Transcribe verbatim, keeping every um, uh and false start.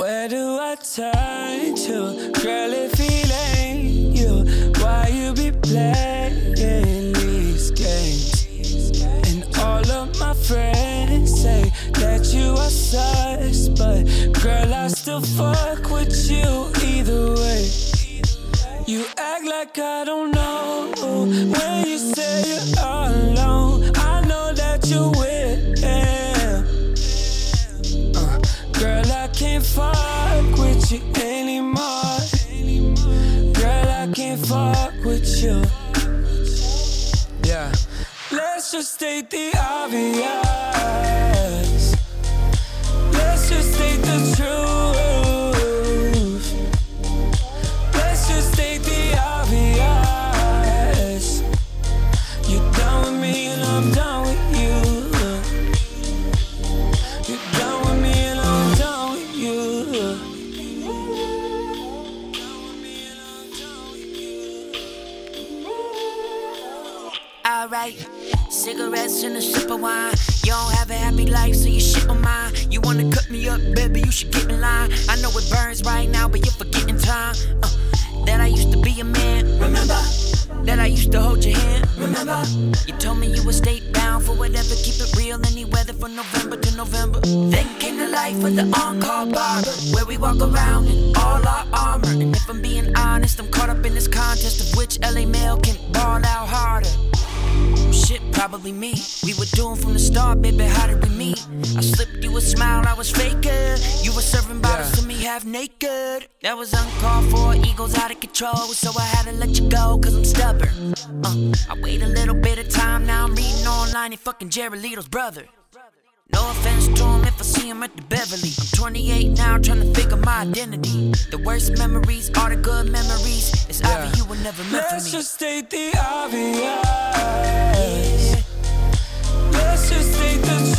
Where do I turn to? Girl, if it ain't you, why you be playing these games? And all of my friends say that you are sus, but girl, I still fuck with you either way. You act like I don't know when you say you're all alone. I know that you're with him. Uh, girl, I can't fuck with you anymore. Girl, I can't fuck with you. Yeah. Let's just state the obvious. Let's just state the truth. Let's just state the obvious. You're done with me and I'm done with you. You're done with me and I'm done with you. Alright, cigarettes and a sip of wine. You don't have a happy life, so you shit on mine. You wanna cut me up, baby, you should get in line. I know it burns right now, but you're forgetting time. uh, That I used to be a man, remember? That I used to hold your hand, remember? You told me you would stay down for whatever, keep it real, any weather from November to November. Then came the life of the on-call barber, where we walk around in all our armor. And if I'm being honest, I'm caught up in this contest of which L A male can ball out harder. Shit, probably me. We were doomed from the start, baby, how did we meet? I slipped you a smile, I was faker. You were serving bottles Yeah. to me half naked. That was uncalled for, ego's out of control. So I had to let you go, cause I'm stubborn. uh, I wait a little bit of time, now I'm reading online, he fucking Jared Leto's brother. No offense to him if I see him at the Beverly. I'm twenty-eight now, trying to figure my identity. The worst memories are the good memories. It's Yeah. obvious you were never meant for Let's me. just state the obvious. Let's just state the